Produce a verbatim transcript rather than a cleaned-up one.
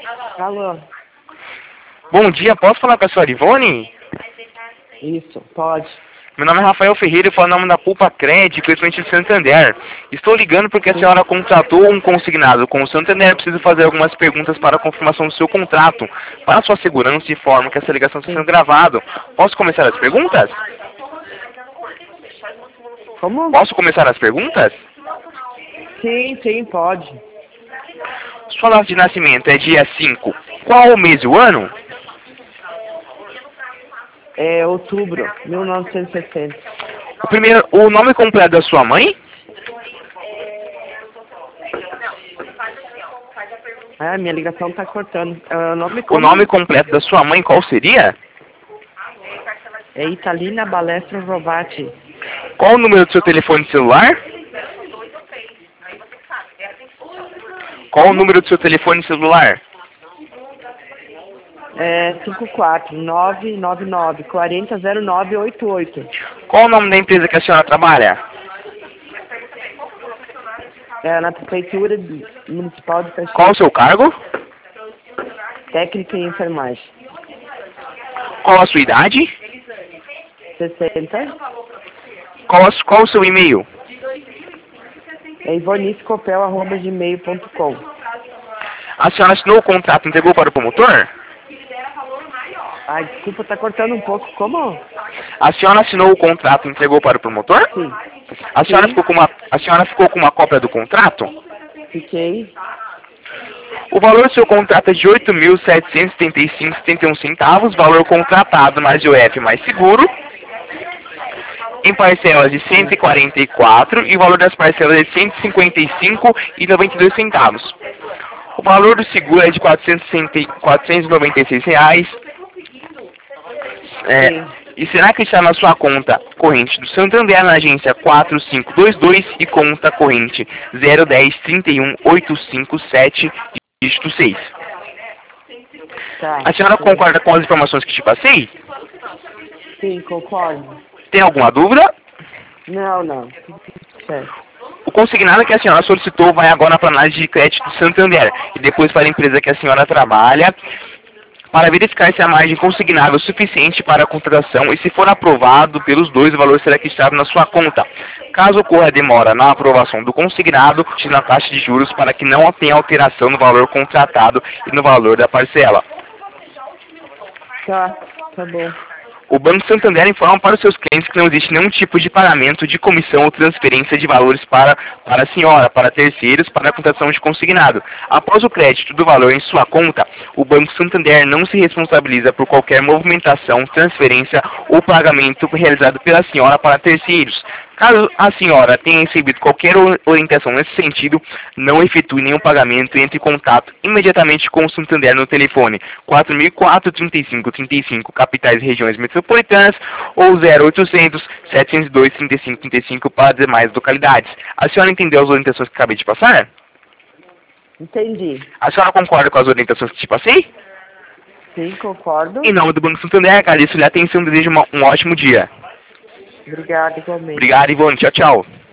Alô? Bom dia, posso falar com a senhora Ivone? Isso, pode. Meu nome é Rafael Ferreira, eu falo em nome da Pulpa Crédito, cliente de Santander. Estou ligando porque a senhora contratou um consignado com o Santander. Preciso fazer algumas perguntas para a confirmação do seu contrato. Para a sua segurança, informo que essa ligação está sendo gravada. Posso começar as perguntas? Como? Posso começar as perguntas? Sim, sim, pode. Sua data de nascimento é dia cinco. Qual o mês e o ano? É outubro, mil novecentos e sessenta. O, primeiro, o nome completo da sua mãe? Ah, minha ligação tá cortando. É, o nome O como? nome completo da sua mãe qual seria? É Italina Balestra Rovati. Qual o número do seu telefone celular? Qual o número do seu telefone celular? É cinco quatro nove nove nove quatro zero zero nove oito oito. Qual o nome da empresa que a senhora trabalha? É na Prefeitura de- Municipal de Caxias. Qual o seu cargo? Técnica em enfermagem. Qual a sua idade? sessenta. Qual, a, qual o seu e-mail? É ivonicopel arroba gmail ponto com. A senhora assinou o contrato e entregou para o promotor? Ai, desculpa, tá cortando um pouco. Como? A senhora assinou o contrato e entregou para o promotor? Sim. A senhora, Sim. ficou com uma, a senhora ficou com uma cópia do contrato? Fiquei. O valor do seu contrato é de oito mil setecentos e setenta e cinco reais e setenta e um centavos, valor contratado mais I O F mais seguro, em parcelas de cento e quarenta e quatro e o valor das parcelas é de cento e cinquenta e cinco reais e noventa e dois centavos. O valor do seguro é de quatrocentos e noventa e seis reais. É, Sim. e será que está na sua conta corrente do Santander na agência quatro cinco dois dois e conta corrente zero um zero três um oito cinco sete, dígito seis? Tá. A senhora Sim. concorda com as informações que te passei? Sim, concordo. Tem alguma dúvida? Não, não. Certo. O consignado que a senhora solicitou vai agora para a análise de crédito do Santander e depois para a empresa que a senhora trabalha para verificar se a margem consignável é suficiente para a contratação e se for aprovado pelos dois, o valor será quitado na sua conta. Caso ocorra demora na aprovação do consignado, tire na taxa de juros para que não tenha alteração no valor contratado e no valor da parcela. Tá, tá bom. O Banco Santander informa para os seus clientes que não existe nenhum tipo de pagamento de comissão ou transferência de valores para, para a senhora, para terceiros, para a contratação de consignado. Após o crédito do valor em sua conta, o Banco Santander não se responsabiliza por qualquer movimentação, transferência ou pagamento realizado pela senhora para terceiros. Caso a senhora tenha recebido qualquer orientação nesse sentido, não efetue nenhum pagamento e entre em contato imediatamente com o Santander no telefone quatro mil e quatro, trinta e cinco, trinta e cinco, capitais e regiões metropolitanas, ou zero oitocentos, setecentos e dois, trinta e cinco, trinta e cinco para demais localidades. A senhora entendeu as orientações que acabei de passar? Entendi. A senhora concorda com as orientações que te passei? Sim, concordo. Em nome do Banco Santander, agradeço-lhe a atenção e desejo uma, um ótimo dia. Obrigada, igualmente. Obrigado, Ivone. Tchau, tchau.